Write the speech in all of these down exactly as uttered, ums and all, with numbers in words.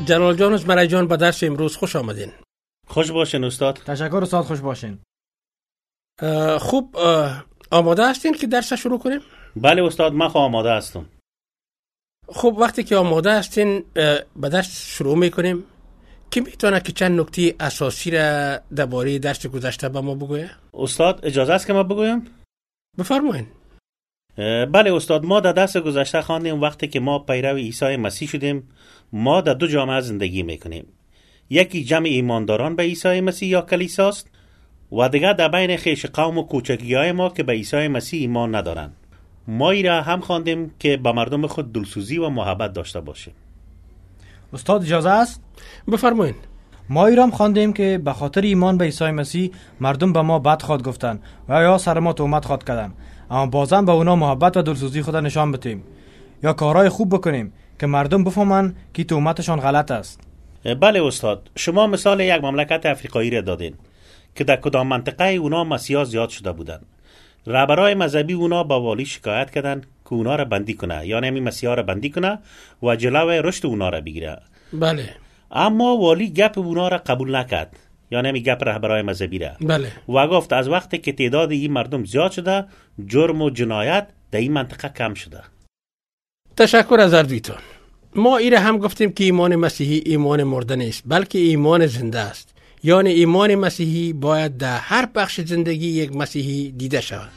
جلال جان و زمرای جان به درس امروز خوش آمدین. خوش باشین استاد. تشکر استاد، خوش باشین. خوب آماده هستین که درس شروع کنیم؟ بله استاد، من خواهم آماده هستم. خب وقتی که آماده هستین به درس شروع میکنیم. کی میتونه که چند نکته اساسی را درباره درس گذشته به ما بگویه؟ استاد اجازه است که ما بگویم؟ بفرمایید. بله استاد، ما در درس گذشته خواندیم وقتی که ما پیرو عیسی مسیح شدیم ما در دو جامعه زندگی میکنیم. یکی جمع ایمانداران به عیسی مسیح یا کلیساست و دیگر در بین خیش قوم و کوچکی‌های ما که به عیسی مسیح ایمان ندارند. ما ای را هم خواندیم که به مردم خود دلسوزی و محبت داشته باشیم. استاد اجازه است؟ بفرمایید. ما ای را هم خواندیم که به خاطر ایمان به عیسی مسیح مردم به ما بد خواد گفتن و یا سر ما تهمت خواد کردن، اما بازم به اونا محبت و دلسوزی خود نشان بدیم یا کارهای خوب بکنیم که مردم بفهمن که تهمتشان غلط است. بله استاد، شما مثال یک مملکت افریقایی را دادین که در کدام منطقه اونا مسیحا زیاد شده بودن. رهبرای مذهبی اونا با والی شکایت کردن که اونا را بندی کنه، یعنی همین مسیحا را بندی کنه و جلوی رشد اونا را بگیره. بله. اما والی گپ اونا را قبول نکرد، یعنی همین گپ رهبرای مذهبی را. بله. و گفت از وقتی که تعداد این مردم زیاد شده، جرم و جنایت در این منطقه کم شده. تشکر از اردویتون. ما ایره هم گفتیم که ایمان مسیحی ایمان مرده نیست بلکه ایمان زنده است، یعنی ایمان مسیحی باید در هر بخش زندگی یک مسیحی دیده شود.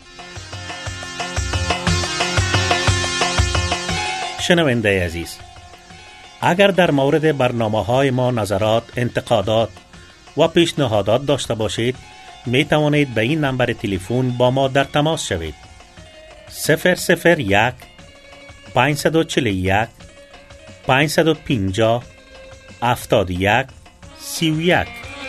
شنونده عزیز، اگر در مورد برنامه‌های ما نظرات، انتقادات و پیشنهادات داشته باشید می توانید به این نمبر تلفن با ما در تماس شوید. صفر صفر یک پانصد و چهل و یک پانصد و پنجاه هفتاد و یک سی و یک.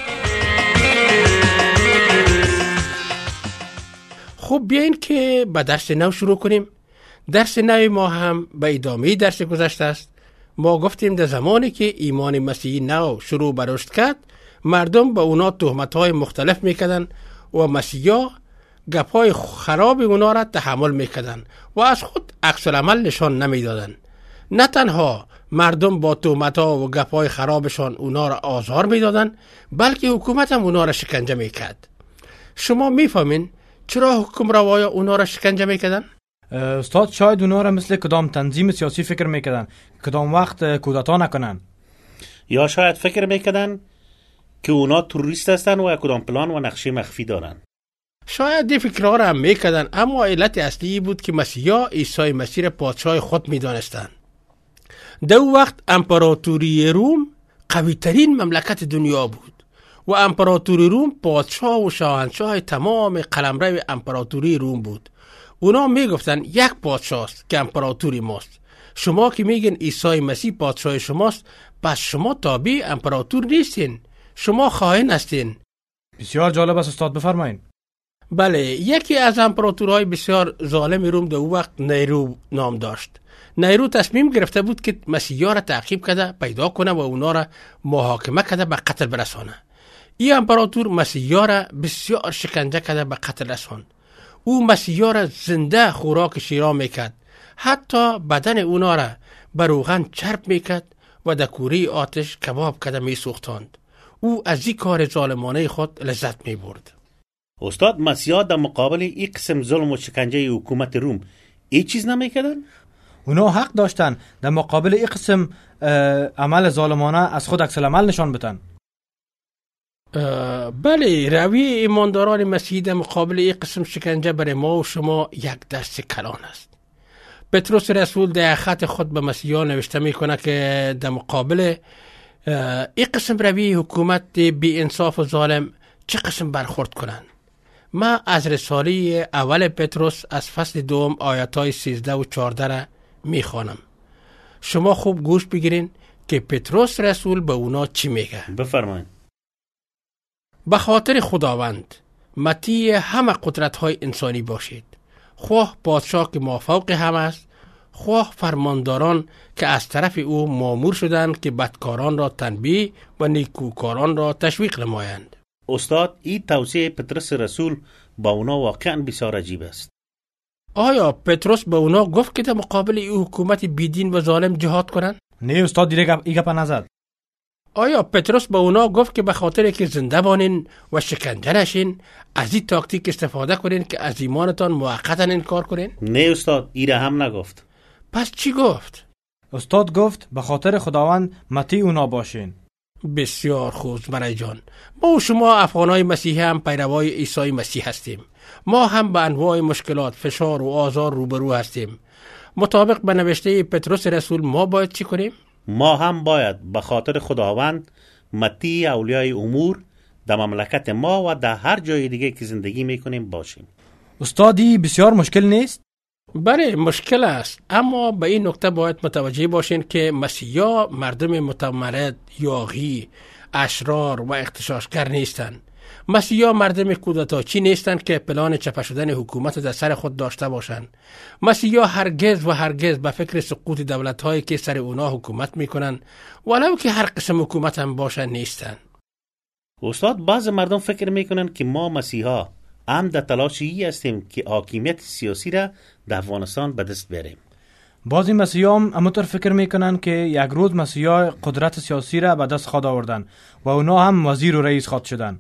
خب بیاین که به درس نو شروع کنیم. درس نو ما هم به ادامه درس گذشته است. ما گفتیم در زمانی که ایمان مسیحی نو شروع به رشد کرد، مردم به اونا تهمت‌های مختلف میکردن و مسیحا گپ‌های خراب اونا را تحمل میکردن و از خود عکس العمل نشان نمیدادن. نه تنها مردم با تهمت‌ها و گپ‌های خرابشان اونا را آزار میدادن، بلکه حکومت هم اونا را شکنجه میکرد. شما میفهمین چرا حکمران‌ها اونا را شکنجه میکردن؟ استاد شاید اونا را مثل کدام تنظیم سیاسی فکر میکردن کدام وقت کودتا نکنن، یا شاید فکر میکردن که اونا توریست هستن و کدام پلان و نقشه مخفی دارن. شاید دی فکرها را هم میکردن، اما علت اصلی بود که مسیحا عیسی مسیح را پادشاه خود میدانستند. در اون وقت امپراتوری روم قوی ترین مملکت دنیا بود و امپراتوری روم پادشاه و شاهنشاه تمام قلمرو امپراتوری روم بود. اونا میگفتن یک پادشاه است که امپراتوری ماست. شما که میگن عیسی مسیح پادشاه شماست، پس شما تابع امپراتور نیستین، شما خائن هستین. بسیار جالب است استاد، بفرمایید. بله، یکی از امپراتورهای بسیار ظالم روم در اون وقت نیرو نام داشت. نیرو تصمیم گرفته بود که مسیحا را تعقیب کرده پیدا کنه و اونا را محاکمه کرده به قتل برسانه. این امپراتور مسیحا را بسیار شکنجه کرده به قتل رساند. او مسیحا را زنده خوراک شیرا میکرد، حتی بدن اونا را بر روغن چرب میکرد و در کوره آتش کباب کرده میسوختاند. او از این کار ظالمانه خود لذت میبرد. استاد، مسیحا در مقابل این قسم ظلم و شکنجه حکومت روم ای چیز نمیکردن؟ اونا حق داشتن در مقابل این قسم عمل ظالمانه از خود عکس العمل نشان بدن. بله، روی ایمانداران مسیحی در مقابل این قسم شکنجه برای ما و شما یک دست کلان است. پتروس رسول در خط خود به مسیحا نوشته میکنه که در مقابل این قسم روی حکومت بی انصاف و ظالم چه قسم برخورد کنند. ما از رساله اول پتروس از فصل دوم آیاتای سیزده و چارده را میخوانم. شما خوب گوش بگیرین که پتروس رسول به اونا چی میگه. بفرمایید. به خاطر خداوند مطیع همه قدرت‌های انسانی باشید، خواه پادشاه که مافوق هم است، خواه فرمانداران که از طرف او مامور شدند که بدکاران را تنبیه و نیکوکاران را تشویق نمایند. استاد، این توصیه پتروس رسول با اونا واقعا بسیار عجیب است. آیا پتروس به اونا گفت که در مقابل این حکومت بیدین و ظالم جهاد کنند؟ نه استاد، دیگه این گپ نزد. آیا پتروس به اونا گفت که به خاطر که زنده بانین و شکنجه نشین از این تاکتیک استفاده کنین که از ایمانتان موقتا انکار کنین؟ نه استاد، ایره هم نگفت. پس چی گفت؟ استاد گفت به خاطر خداوند مطیع اونا باشین. بسیار خوب زمرای جان. ما و شما افغانای مسیحی هم پیروای عیسی مسیح هستیم. ما هم به انواع مشکلات، فشار و آزار روبرو هستیم. مطابق به نوشته پتروس رسول ما باید چی کنیم؟ ما هم باید به خاطر خداوند مطیع اولیای امور در مملکت ما و در هر جای دیگه که زندگی میکنیم باشیم. استادی بسیار مشکل نیست؟ بله مشکل است، اما به این نکته باید متوجه باشین که مسیحا مردم متمرد، یاغی، اشرار و اغتشاشگر نیستند. مسیحا مردم کودتاچی نیستند که پلان چپه شدن حکومت در سر خود داشته باشند. مسیحا هرگز و هرگز به فکر سقوط دولت‌هایی که سر اونا حکومت میکنند ولو که هر قسم حکومت هم باشند نیستند. استاد، بعض مردم فکر میکنن که ما مسیحا هم در تلاشی هستیم که حاکمیت سیاسی را در افغانستان به دست بیاریم. بعضی مسیحا هم همونطور فکر میکنن که یک روز مسیحا قدرت سیاسی را به دست خود آوردن و اونا هم وزیر و رئیس خود شدن.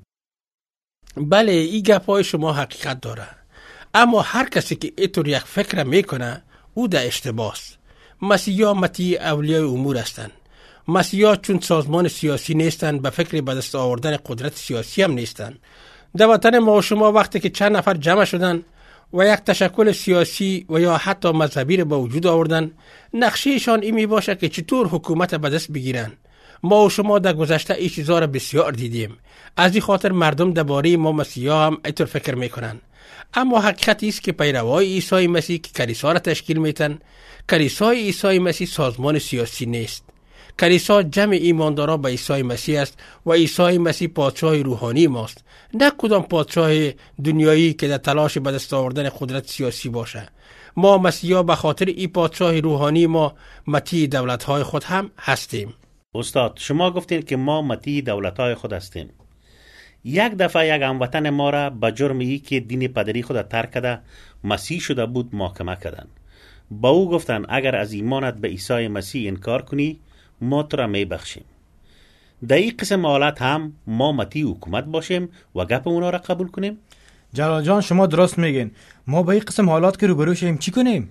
بله این گپای شما حقیقت داره، اما هر کسی که اینطور یک فکر میکنه او در اشتباه است. مسیحا مطیع اولیای امور هستند. مسیحا چون سازمان سیاسی نیستند به فکر به دست آوردن قدرت سیاسی هم نیستند. در وطن ما و شما وقتی که چند نفر جمع شدن و یک تشکل سیاسی و یا حتی مذهبی را به وجود آوردن، نقشهشان این می باشه که چطور حکومت به دست بگیرن. ما و شما در گذشته این چیزا را بسیار دیدیم. از این خاطر مردم درباره ما مسیحا هم اینطور فکر میکنن. اما حقیقت است که پیروای عیسی مسیح که کلیسا را تشکیل میتن، کلیسای عیسی مسیح سازمان سیاسی نیست. کلیسا جمع ایمانداران به عیسی مسیح است و عیسی مسیح پادشاه روحانی ماست، نه کدام پادشاه دنیایی که در تلاش به دست آوردن قدرت سیاسی باشه. ما مسیحا به خاطر این پادشاه روحانی ما مطیع دولت‌های خود هم هستیم. استاد، شما گفتین که ما مطیع دولت‌های خود هستیم. یک دفعه یک هموطن ما را به جرم ای که دین پدری خود ترک کرده مسیح شده بود محاکمه کردن. با او گفتن اگر از ایمانت به عیسی مسیح انکار کنی ما تو را می بخشیم. در این قسم حالت هم ما مطیع حکومت باشیم و گپ اونا را قبول کنیم؟ جلال جان شما درست میگین. ما با این قسم حالات که روبرو شیم چی کنیم؟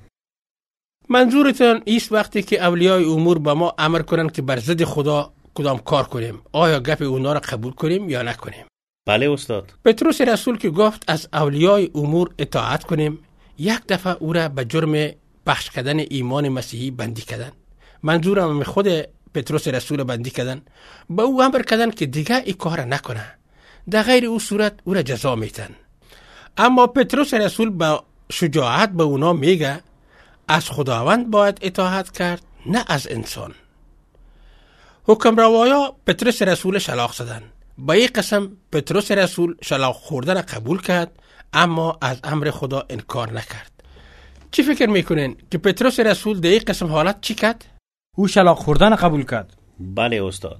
منظورتان ایست وقتی که اولیای امور به ما امر کنن که بر ضد خدا کدام کار کنیم، آیا گپ اونا را قبول کنیم یا نکنیم؟ بله استاد. پتروس رسول که گفت از اولیای امور اطاعت کنیم، یک دفعه او را به جرم پخش کردن ایمان مسیحی بندی کردن. منظورم خود پتروس رسول بندی کردن، به او امر کردن که دیگه این کار نکنه، در غیر او صورت او را جزا میتن. اما پتروس رسول با شجاعت به اونا میگه از خداوند باید اطاعت کرد، نه از انسان. حکمروایا پتروس رسول شلاق زدن. با این قسم پتروس رسول شلاق خوردن قبول کرد، اما از امر خدا انکار نکرد. چی فکر میکنین که پتروس رسول در این قسم حالت چی کرد؟ او شلاق خوردن قبول کرد. بله استاد.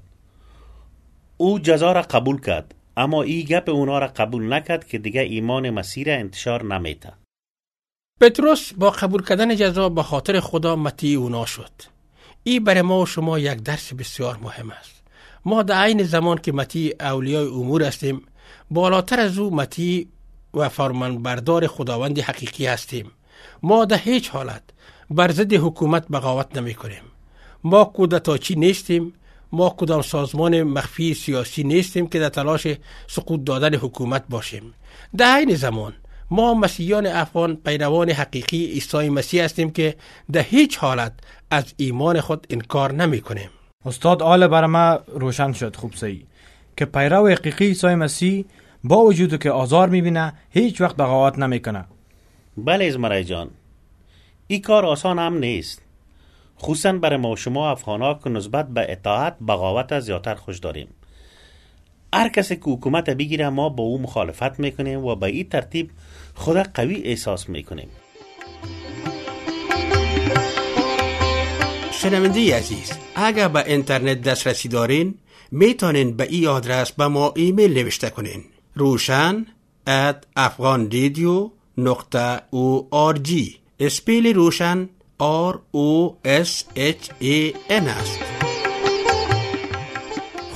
او جزا را قبول کرد، اما این گپ اونا را قبول نکرد که دیگه ایمان مسیح را انتشار نمیده. پتروس با قبول کردن جزا به خاطر خدا مطیع اونا شد. این برای ما و شما یک درس بسیار مهم است. ما در عین زمان که مطیع اولیای امور هستیم، بالاتر از او مطیع و فرمانبردار خداوند حقیقی هستیم. ما در هیچ حالت بر ضد حکومت بغاوت نمی کنیم. ما کودتاچی نیستیم. ما کدام سازمان مخفی سیاسی نیستیم که در تلاش سقوط دادن حکومت باشیم. در عین زمان ما مسیحیان افغان پیروان حقیقی عیسی مسیح هستیم که در هیچ حالت از ایمان خود انکار نمی کنیم. استاد آل برای ما روشن شد خوب صحیح که پیرو حقیقی عیسی مسیح با وجود که آزار میبینه هیچ وقت بغاوت نمیکنه. بله ازمرای جان، این کار آسان هم نیست، خصوصا برای ما و شما افغان‌ها که نسبت به اطاعت بغاوت زیادتر خوش داریم. هر کسی که حکومت بگیره ما با او مخالفت میکنیم و به این ترتیب خود قوی احساس میکنیم. شنونده عزیز، اگر به اینترنت دسترسی دارین میتونین به این آدرس به ما ایمیل نوشته کنین: روشن ات افغان رادیو نقطه او آر جی. اسپیل روشن آر او اس اچ ای ان است.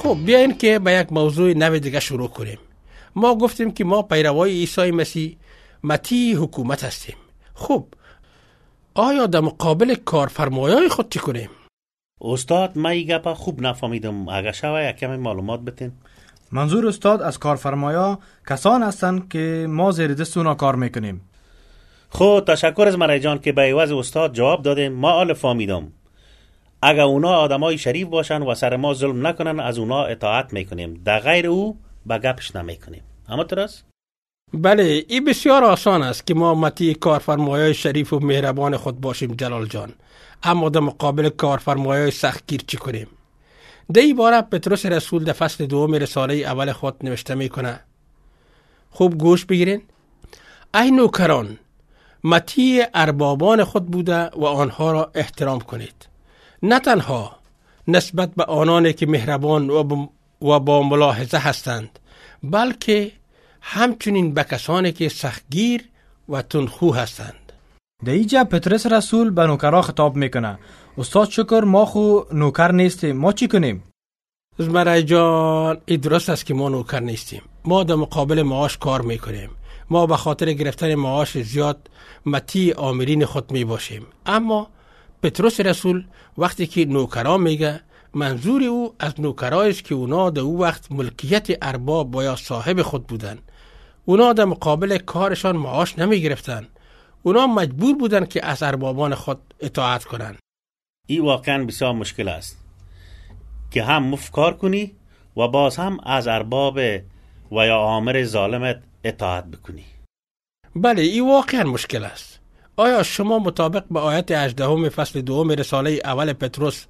خب بیاین که به یک موضوع نو دیگه شروع کنیم. ما گفتیم که ما پیروای عیسی مسیح مطیع حکومت هستیم. خب آیا در مقابل کارفرمایای خود چی کنیم؟ استاد من این گپا خوب نفهمیدم، اگه شوه یک کمی معلومات بتین. منظور استاد از کارفرمایا کسان هستند که ما زیر دست اونا کار میکنیم. خب تشکر از مرای جان که به عوض استاد جواب دادیم. ما آل فهمیدم. اگه اونا آدمای شریف باشن و سر ما ظلم نکنن از اونا اطاعت میکنیم، در غیر او به گپش نمیکنیم. اما تراست؟ بله، این بسیار آسان است که ما مطیع کارفرمایای شریف و مهربان خود باشیم جلال جان. اما در مقابل کارفرمایای سختگیر چی کنیم؟ در این باره پتروس رسول در فصل دوم رساله اول خود نوشته میکنه. خوب گوش بگیرین. ای نوکران، مطیع اربابان خود بوده و آنها را احترام کنید، نه تنها نسبت به آنانی که مهربان و با ملاحظه هستند، بلکه همچنین به کسانی که سختگیر و تندخو هستند. در اینجا پتروس رسول به نوکرا خطاب میکنه. استاد شکر، ما خو نوکر نیستیم، ما چی کنیم؟ زمرای جان، این درست است که ما نوکر نیستیم. ما در مقابل معاش کار میکنیم. ما به خاطر گرفتن معاش زیاد مطیع آمرین خود می باشیم. اما پتروس رسول وقتی که نوکرا میگه، منظور او از نوکرایی است که اونا در او وقت ملکیت ارباب و یا صاحب خود بودن. اونا در مقابل کارشان معاش نمی گرفتن. اونا مجبور بودن که از اربابان خود اطاعت کنن. این واقعا بسیار مشکل است که هم مفت کار کنی و باز هم از ارباب و یا آمر ظالمت اطاعت بکنی. بله، این واقعا مشکل است. آیا شما مطابق به آیت هجدهم فصل دوم رساله اول پتروس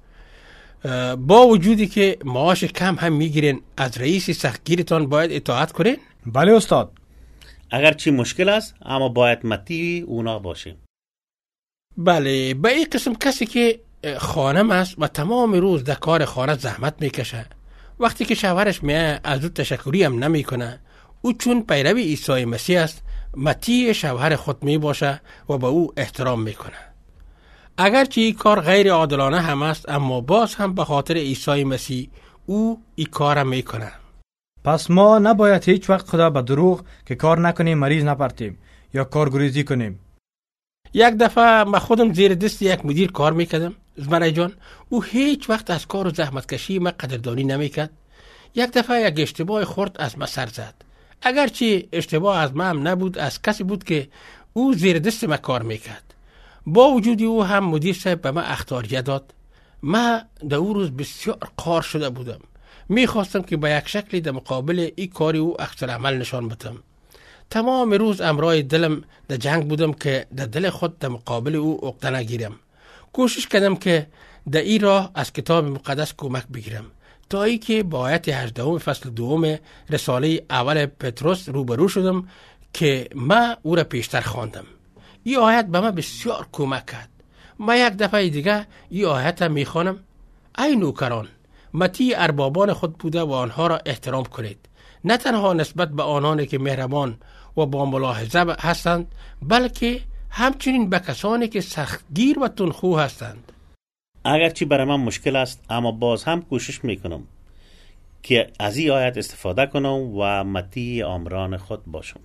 با وجودی که معاش کم هم میگیرین از رئیس سختگیرتان باید اطاعت کنین؟ بله استاد. اگر چی مشکل است اما باید مطیع اونا باشیم. بله، به این قسم کسی که خانم است و تمام روز در کار خانه زحمت میکشه، وقتی که شوهرش میه از او تشکری هم نمیکنه، او چون پیروی عیسی مسیح است مطیع شوهر خود می باشه و به او احترام میکنه. اگرچه این کار غیر عادلانه هم است، اما باز هم به خاطر عیسی مسیح او این کار هم میکنه. پس ما نباید هیچ وقت خدا به دروغ که کار نکنیم مریض نپرتیم یا کارگریزی کنیم. یک دفعه من خودم زیر دست یک مدیر کار میکردم زمرای جان. او هیچ وقت از کار و زحمت کشی من قدردانی نمیکرد. یک دفعه یک اشتباه خورد از من سر زد. اگرچه اشتباه از من هم نبود، از کسی بود که او زیر دست من کار میکرد. با وجود او هم مدیر صاحب به من اخطاریه داد. من در او روز بسیار قار شده بودم. میخواستم که به یک شکلی در مقابل این کاری او اکثر عمل نشان بدم. تمام روز امرای دلم در جنگ بودم که در دل خود در مقابل او عقده نگیرم. کوشش کردم که در این راه از کتاب مقدس کمک بگیرم تا ای که با آیت هجدهم فصل دوم رساله اول پتروس روبرو شدم که من او را پیشتر خواندم. این آیت به من بسیار کمک کرد. من یک دفعه دیگه این آیت را میخوانم. ای نوکران، مطیع اربابان خود بوده و آنها را احترام کنید، نه تنها نسبت به آنانی که مهربان و با ملاحظه هستند، بلکه همچنین به کسانی که سختگیر و تندخو هستند. اگرچه برای من مشکل است، اما باز هم کوشش میکنم که از این آیت استفاده کنم و مطیع آمران خود باشم.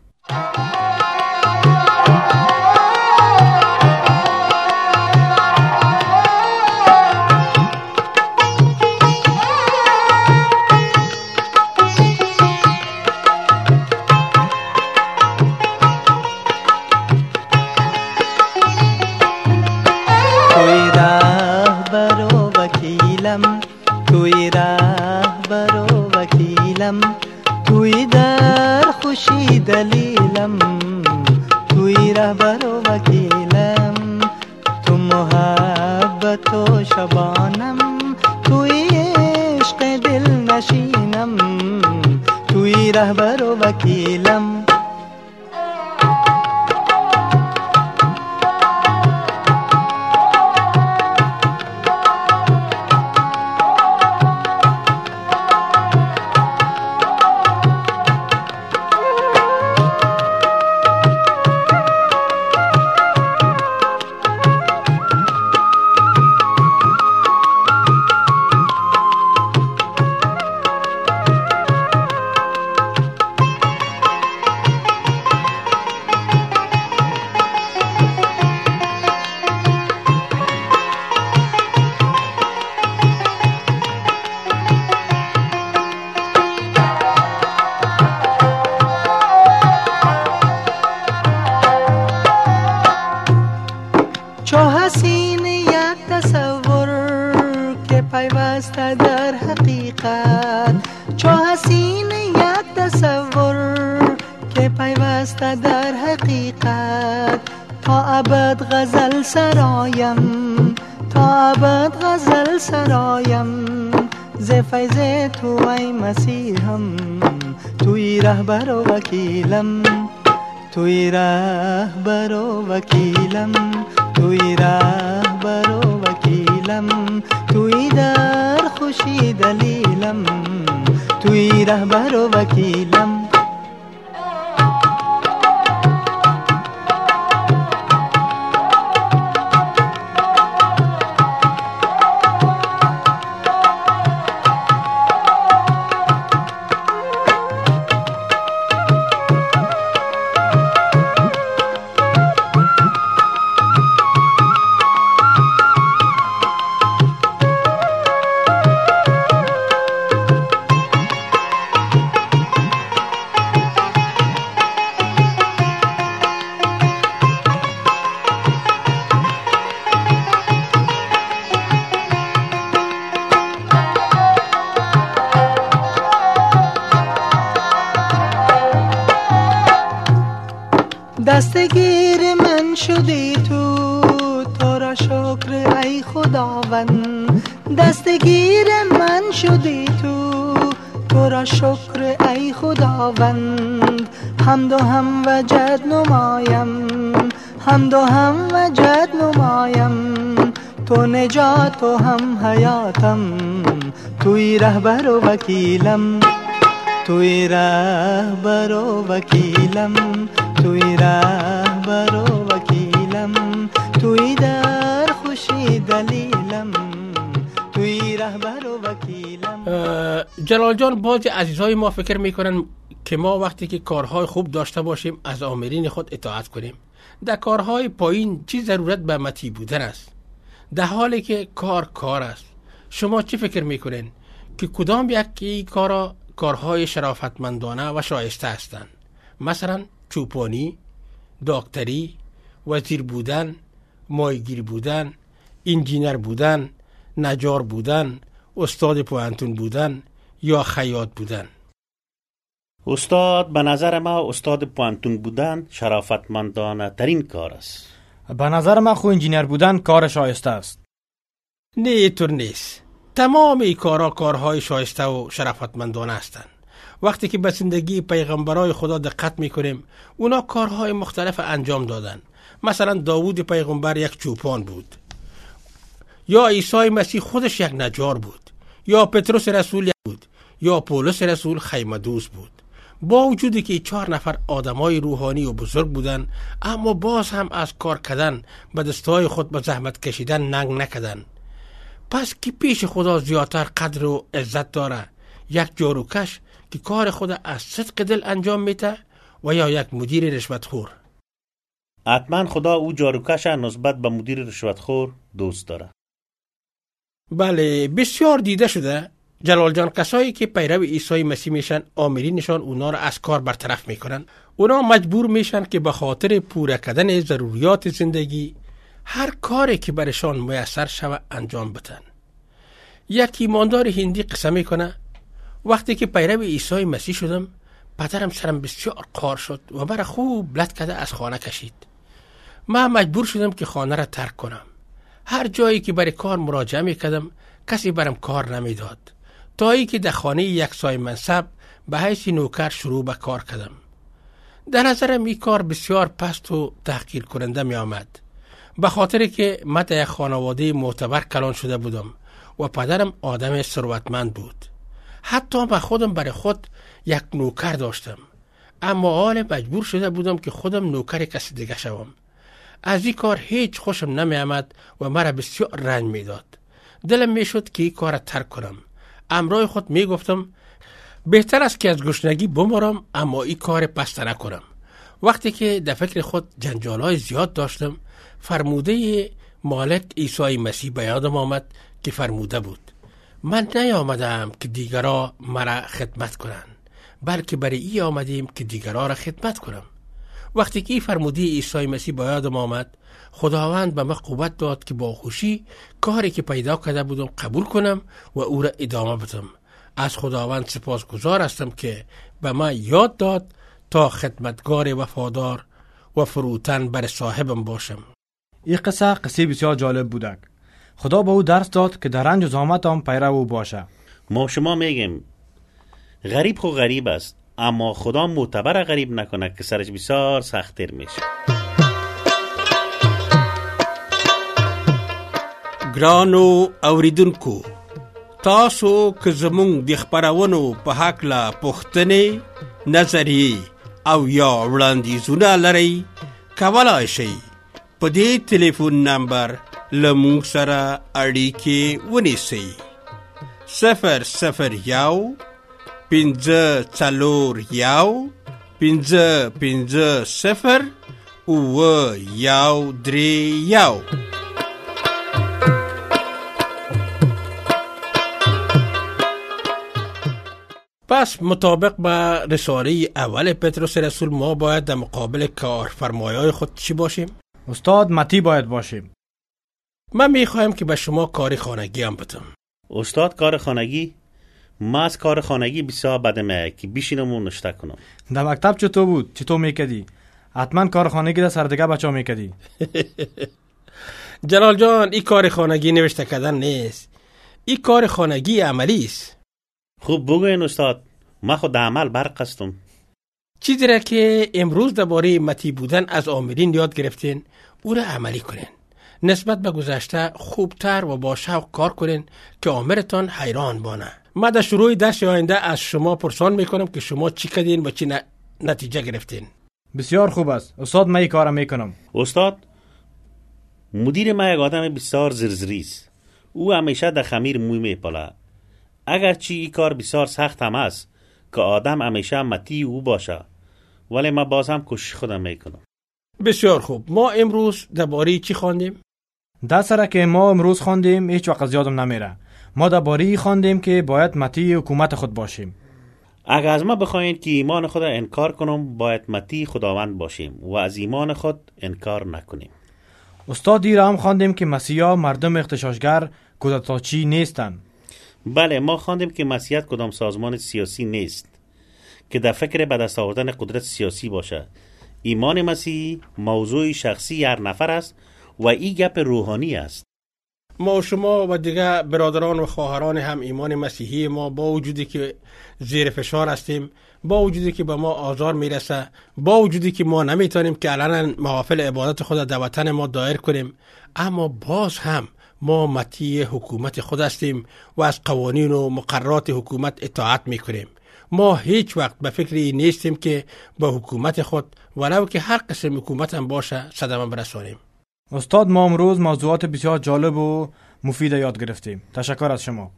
توی رهبر و وکیلم، توی در خوشی دلیلم، توی رهبر و وکیلم، تو محبت و شبانم، توی عشق دل نشینم، توی رهبر و وکیلم. پیوسته در حقیقت، چو حسین یک تصور که پیوسته در حقیقت. تا ابد غزل سرایم، تا ابد غزل سرایم، ز فیض تو ای مسیحم، توی رهبر و وکیلم، توی رهبر و وکیلم، توی رهبر و وکیلم، توی در خوشی دلیلم، توی رهبر و وکیلم. دستگیر من شدی تو، تو را شکر ای خداوند. دستگیر من شدی تو، تو را شکر ای خداوند. حمد و هم وجد نمایم، حمد و هم وجد نمایم. تو نجات و هم حیاتم، توی رهبر و وکیلم، توی رهبر و وکیلم، توی رهبر و وکیلم، توی در خوشی دلیلم، توی رهبر و وکیلم. جلال جان، بعضی عزیزای ما فکر میکنن که ما وقتی که کارهای خوب داشته باشیم از آمرین خود اطاعت کنیم. در کارهای پایین چی ضرورت به مطیع بودن است؟ در حالی که کار کار است. شما چی فکر میکنین که کدام یکی کارا کارهای شرافتمندانه و شایسته هستند؟ مثلا چوپانی، دکتری، وزیر بودن، ماهیگیر بودن، انجینر بودن، نجار بودن، استاد پوهنتون بودن یا خیاط بودن. استاد، به نظر ما استاد پوهنتون بودن شرافتمندانه ترین کار است. به نظر من خو انجینر بودن کار شایسته است. نه اینطور نیست. تمام ای کارها کارهای شایسته و شرافتمندانه هستند. وقتی که به زندگی پیغمبرای خدا دقت میکنیم، اونا کارهای مختلف انجام دادن. مثلا داوود پیغمبر یک چوپان بود، یا عیسی مسیح خودش یک نجار بود، یا پتروس رسول بود، یا پولس رسول خیمه دوز بود. با وجودی که چهار نفر آدمای روحانی و بزرگ بودن، اما باز هم از کار کردن به دستهای خود به زحمت کشیدن ننگ نکردن. پس کی پیش خدا زیادتر قدر و عزت داره؟ یک جاروکش که کار خود از صدق دل انجام میده و یا یک مدیر رشوتخور؟ حتما خدا او جاروکش نسبت به مدیر رشوتخور دوست داره. بله، بسیار دیده شده جلال جان، کسایی که پیرو عیسی مسیح میشن، آمرینشان اونا را از کار برطرف میکنن. اونا مجبور میشن که به خاطر پوره کردن ضروریات زندگی هر کاری که برشان میسر شوه انجام بدن. یک ایماندار هندی قصه میکنه، وقتی که پیرو عیسی مسیح شدم، پدرم سرم بسیار قار شد و برا خوب لط کده از خانه کشید. من مجبور شدم که خانه را ترک کنم. هر جایی که برای کار مراجعه میکردم کسی برام کار نمیداد، تا ای که در خانه یک سای منصب به حیث نوکر شروع به کار کردم. در نظرم این کار بسیار پست و تحقیر کننده می آمد، به خاطر که من در یک خانواده معتبر کلان شده بودم و پدرم آدم ثروتمند بود. حتی به خودم برای خود یک نوکر داشتم، اما حال مجبور شده بودم که خودم نوکر کسی دیگه شوم. از این کار هیچ خوشم نمی آمد و مرا بسیار رنج می داد. دلم می شد که این کار ترک کنم. امرای خود می گفتم بهتر است که از گشنگی بمرم، اما این کار پست نکنم. وقتی که در فکر خود جنجالای زیاد داشتم، فرموده مالک عیسی مسیح به یادم آمد که فرموده بود من نیامدم که دیگرها مرا خدمت کنند، بلکه برای ای آمدیم که دیگرها را خدمت کنم. وقتی که این فرموده عیسی مسیح با یادم آمد، خداوند به من قوت داد که با خوشی کاری که پیدا کرده بودم قبول کنم و او را ادامه بدم. از خداوند سپاسگزار هستم که به من یاد داد تا خدمتگار وفادار و فروتن بر صاحبم باشم. این قصه قصه بسیار جالب بودک. خدا به او درس داد که در رنج و زحمت هم پیرو او باشه. ما شما میگیم غریب خو غریب است، اما خدا معتبر غریب نکنه که سرش بسیار سخت‌تر میشه. ګرانو اوریدونکو، تاسو که زمونږ د خپرونو په هکله پوښتنې، نظریې او یا وړاندیزونه لرئ، کولی شئ په دې ټلیفون نمبر له موږ سره اړیکې ونیسئ. صفر صفر یو پنځه څلور یو پنځه پنځه صفر اوه یو درې یو. پس مطابق با رساله اول پتروس رسول ما باید در مقابل کارفرمایای خود چی باشیم؟ استاد متی باید باشیم. من میخوایم که به شما کار خانگی هم بدم. استاد کار خانگی؟ ما از کار خانگی بسیار بدمه که بیشینم و نشته کنم. در مکتب چطور بود؟ چطور میکدی؟ حتما کار خانگی در سردگه بچه ها میکدی. جلال جان، این کار خانگی نوشته کردن نیست، این کار خانگی عملی است. خوب بگوین استاد، ما خود عمل برق هستم. چیزی را که امروز درباره متی بودن از عاملین یاد گرفتین او را عملی کنین. نسبت به گذشته خوبتر و با شوق کار کنین که عامرتان حیران بانه. من در شروع درس آینده از شما پرسان میکنم که شما چی کردین و چی نتیجه گرفتین. بسیار خوب است استاد، من این کار میکنم. استاد، مدیر ما یک آدم بسیار زرزری است. او همیشه در خمیر موی میپاله. اگرچه این کار بسیار سخت هم است که آدم همیشه متی او باشه، ولی ما باز هم کوشش خودم میکنم. بسیار خوب. ما امروز درباره چی خواندیم؟ در سره که ما امروز خواندیم هیچ وقت از یادم نمیره. ما درباره خواندیم که باید متی حکومت خود باشیم. اگر از ما بخواین که ایمان خود انکار کنم، باید متی خداوند باشیم و از ایمان خود انکار نکنیم. استاد دیر هم خواندیم که مسیحا مردم اغتشاشگر کودتاچی نیستن. بله، ما خواندیم که مسیحیت کدام سازمان سیاسی نیست که در فکر به دست آوردن قدرت سیاسی باشه. ایمان مسیحی موضوع شخصی هر نفر است و این گپ روحانی است. ما و شما و دیگه برادران و خواهران هم ایمان مسیحی ما، با وجودی که زیر فشار هستیم، با وجودی که به ما آزار میرسه، با وجودی که ما نمیتونیم که علنا محافل عبادت خود در وطن ما دایر کنیم، اما باز هم ما مطیع حکومت خود هستیم و از قوانین و مقررات حکومت اطاعت میکنیم. ما هیچ وقت به فکر این نیستیم که با حکومت خود ولو که هر قسم حکومت هم باشه صدمه برسانیم. استاد، ما امروز موضوعات بسیار جالب و مفید یاد گرفتیم. تشکر از شما.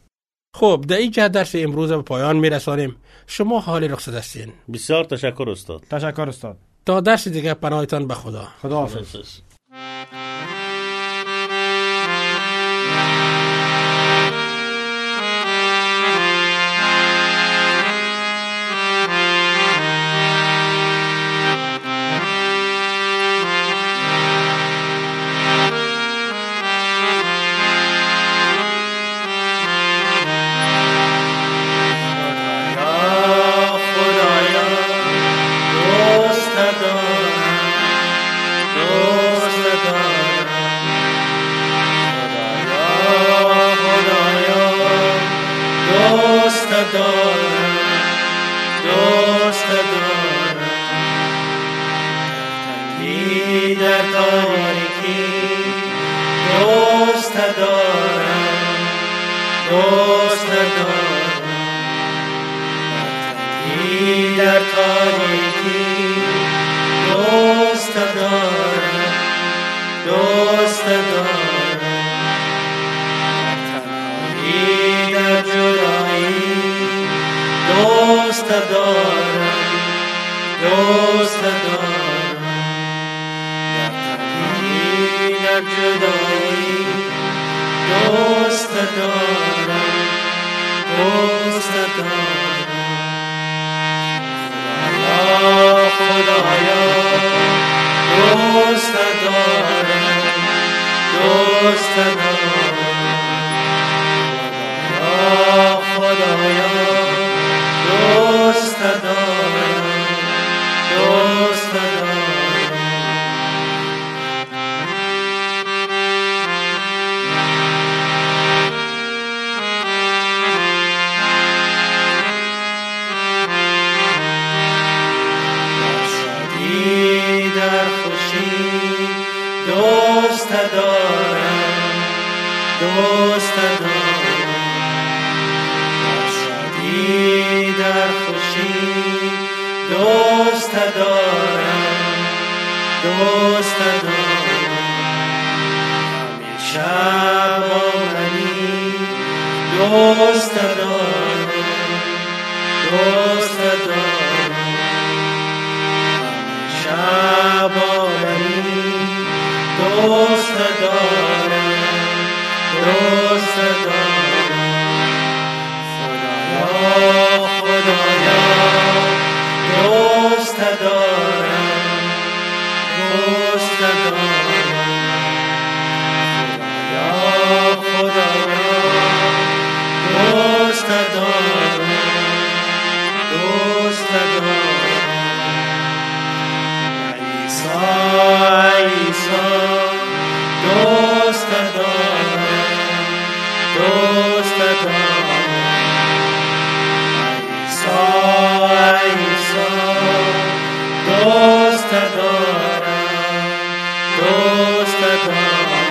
خب، در اینجا درس امروز به پایان میرسانیم. شما حال رخصت هستین. بسیار تشکر استاد. تشکر استاد. تا درس دیگه پناهتان به خدا. خدا حافظ. خدایا دوست دارم خدایا دوست دارم دوست دارم دوست دارم دوست دارم در شادی در خوشی دوست دارم دوست دارم همیشه با منی دوست دارم دوست دارم همیشه با منی دوست دارم دوست دارم خدایا خدایا دوست دارم دوست دارم خدایا خدایا دوست دارم دوست دارم عیسی دوست دارم دوست دارم عیسی عیسی دوست دارم دوست دارم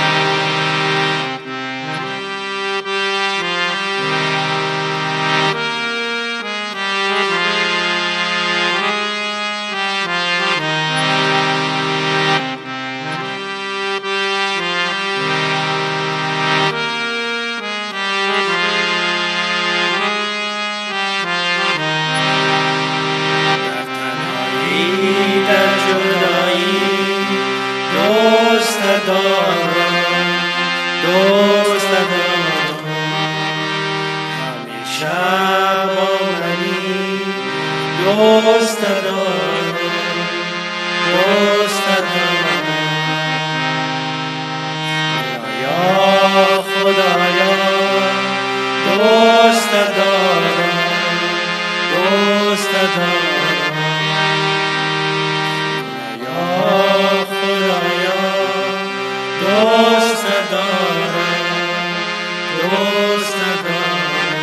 دوست دارم همیشه با منی دوست دارم دوست دارم خدایا خدایا دوست دارم دوست دارم خدایا خدایا دوست دارم دوست دارم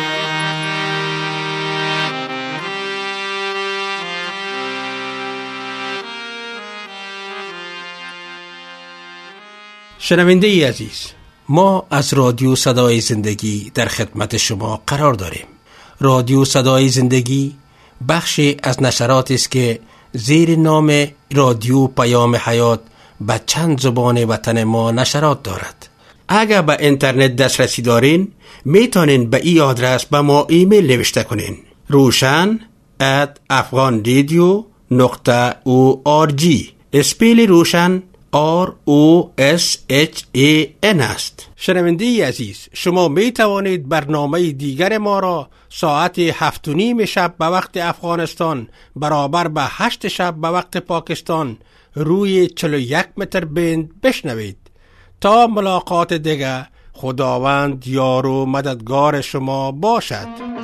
شنونده ای عزیز، ما از رادیو صدای زندگی در خدمت شما قرار داریم. رادیو صدای زندگی بخشی از نشرات است که زیر نام رادیو پیام حیات به چند زبان وطن ما نشرات دارد. اگر به اینترنت دسترسی دارین میتونین به این آدرس به ما ایمیل نوشته کنین: روشن ات افغان رادیو نقطه او آر جی. اسپیل روشن آر او اس اچ ای ان است. شنونده‌ای عزیز، شما می توانید برنامه دیگر ما را ساعت هفت و نیم شب به وقت افغانستان برابر به هشت شب به وقت پاکستان روی چهل و یک متر بند بشنوید. تا ملاقات دیگر، خداوند یار و مددگار شما باشد.